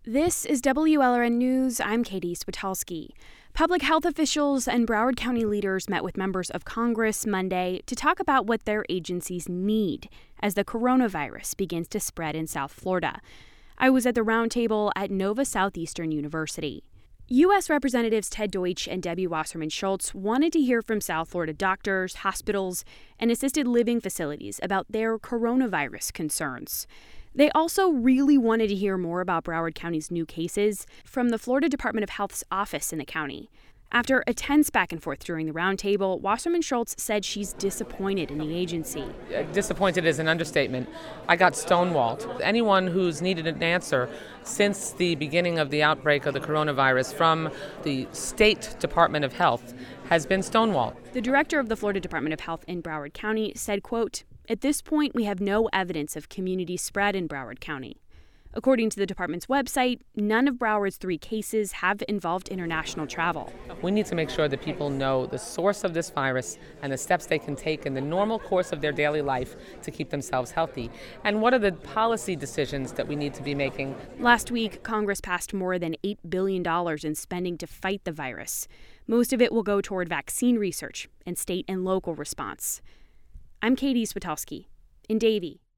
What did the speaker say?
This is WLRN News. I'm Katie Switolski. Public health officials and Broward County leaders met with members of Congress Monday to talk about what their agencies need as the coronavirus begins to spread in South Florida. I was at the roundtable at Nova Southeastern University. U.S. Representatives Ted Deutsch and Debbie Wasserman Schultz wanted to hear from South Florida doctors, hospitals, and assisted living facilities about their coronavirus concerns. They also really wanted to hear more about Broward County's new cases from the Florida Department of Health's office in the county. After a tense back and forth during the roundtable, Wasserman Schultz said she's disappointed in the agency. Disappointed is an understatement. I got stonewalled. Anyone who's needed an answer since the beginning of the outbreak of the coronavirus from the State Department of Health has been stonewalled. The director of the Florida Department of Health in Broward County said, quote, "At this point, we have no evidence of community spread in Broward County." According to the department's website, none of Broward's 3 cases have involved international travel. We need to make sure that people know the source of this virus and the steps they can take in the normal course of their daily life to keep themselves healthy. And what are the policy decisions that we need to be making? Last week, Congress passed more than $8 billion in spending to fight the virus. Most of it will go toward vaccine research and state and local response. I'm Katie Switolski in Davie.